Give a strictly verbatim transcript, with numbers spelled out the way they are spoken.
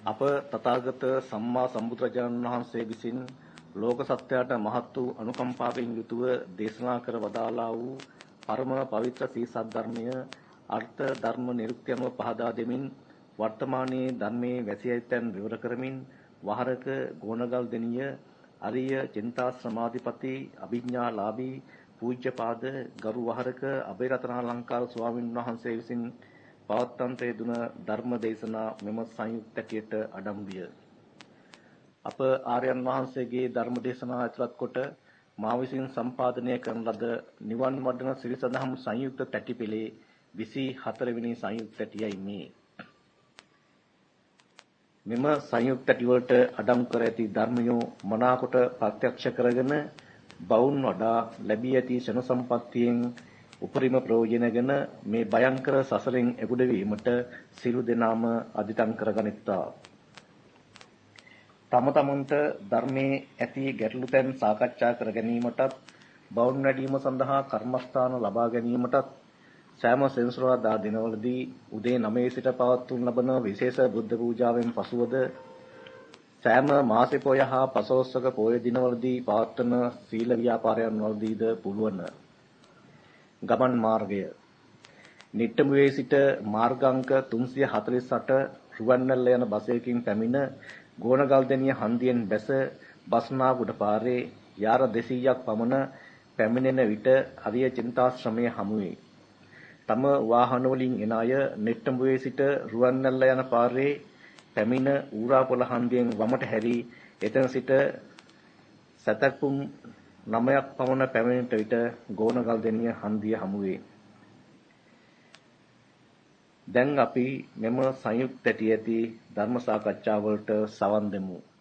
අප තථාගත සම්මා සම්බුදුරජාණන් වහන්සේ විසින් ලෝක සත්‍යයට මහත් වූ අනුකම්පාවෙන් යුතුව දේශනා කර වදාළා වූ පරම පවිත්‍ර සී සද්ධර්මය අර්ථ ධර්ම නිරුක්තියම පහදා දෙමින් වර්තමානයේ ධර්මයේ වැසී ඇතැන් විවර කරමින් වහරක ගෝණගල් දෙනිය අරිය චින්තා සමාධිපති අභිඥාලාභී පූජ්‍යපාද ගරු වහරක අබේරතනාලංකාර ස්වාමීන් වහන්සේ විසින් පවත්වන්ට යෙදුන ධර්ම දේශනා මෙම සංයුක්තකයට අඩංගුය. අප ආර්යයන් වහන්සේගේ ධර්ම දේශනා ඇතුළත් කොට මා විසින් සම්පාදනය කරන ලද නිවන් වඩන සිරිසදහම් සංයුක්ත තැටිපෙළේ විසි හතර වෙනි සංයුක්ත තැටියයි මේ. මෙම සංයුක්ත තැටි වලට අඩංගු කර ඇති ධර්මයෝ මනාකොට ප්‍රත්‍යක්ෂ කරගෙන බවුන් වඩා ලැබී ඇති ශන සම්පත්තියෙන් උපරිම ප්‍රයෝජනගෙන මේ භයංකර සසරෙන් එගොඩ වීමට සියලු දෙනාම අදිටන් කරගනිත්තා. තම තමන්ට ධර්මයේ ඇති ගැටලු තැන් සාකච්ඡා කර ගැනීමටත් බවුන් වැඩිම සඳහා කර්මස්ථාන ලබා ගැනීමටත් සෑම සෙන්සුරාදා දිනවලදී උදේ නවය සිට පවත්වනු ලබන විශේෂ බුද්ධ පූජාවෙන් පසුවද සෑම මාසේ පොය හා පසළොස්වක පොය දිනවලදී පවත්වන සීල ව්‍යාපාරයන් වලදීද පුළුවන්. ගමන් මාර්ගය නිට්ටඹුවේ සිට මාර්ගාංක තුන්සිය හතළිස් අට රුවන්වැල්ල යන බස් එකකින් පැමිණ ගෝණගල්දෙනිය හන්දියෙන් බැස බස්නාගුඩ පාරේ යාර දෙසීයක් පමණ පැමිණෙන විට අරිය චින්තාශ්‍රමයේ හමු වේ. තම වාහන වලින් එන අය නිට්ටඹුවේ සිට රුවන්වැල්ල යන පාරේ පැමිණ ඌරාපොළ හන්දියෙන් වමට හැරී එතන සිට සතක්පුම් නවයක් පමණ පැමිණෙන විට ගෝණගල්දෙනිය හන්දිය හමු වේ. දැන් අපි මෙම සංයුක්ත තැටි ඇති ධර්ම සාකච්ඡාවලට සවන් දෙමු.